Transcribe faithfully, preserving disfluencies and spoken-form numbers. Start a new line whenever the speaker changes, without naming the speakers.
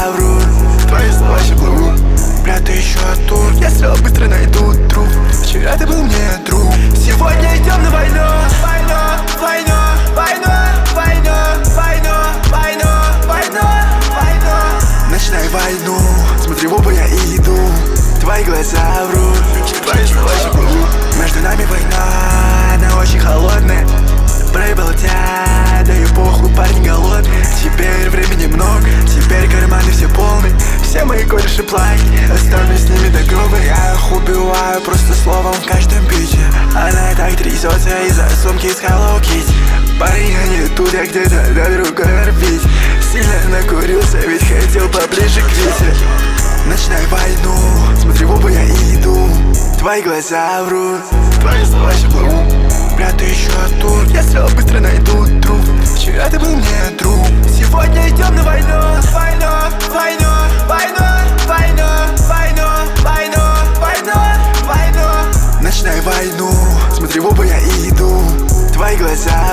врут, твои слова еще плывут. Бля, ты еще тут, я стрел быстро найду труп. Вчера ты был мне друг, сегодня идем на войну. Войну, войну, войну, войну, войну, войну, войну, войну. Начинай войну, смотри в оба я иду. Твои глаза врут, твои слова еще плывут. Между нами война, она очень холодная. Проебал тебя, да и похуй, парни голодные. Теперь времени много, теперь карманы все полны. Все мои кореши плаки, оставлю с ними до гроба. Я их убиваю просто словом в каждом бите. Она так трясется из-за сумки с Hello Kitty. Парень, я не тут, я где-то на другой орбите. Сильно накурился, ведь хотел поближе к Вите. Начинай войну, смотри в оба я иду. Твои глаза врут, твои слова еще плывут. Бля, ты еще тут, я стрел быстро найду труп. Вчера ты был мне друг, сегодня идем на войну. Войну, войну, войну, войну, войну, войну, войну, войну. Начинай войну, смотри в оба я иду. Твои глаза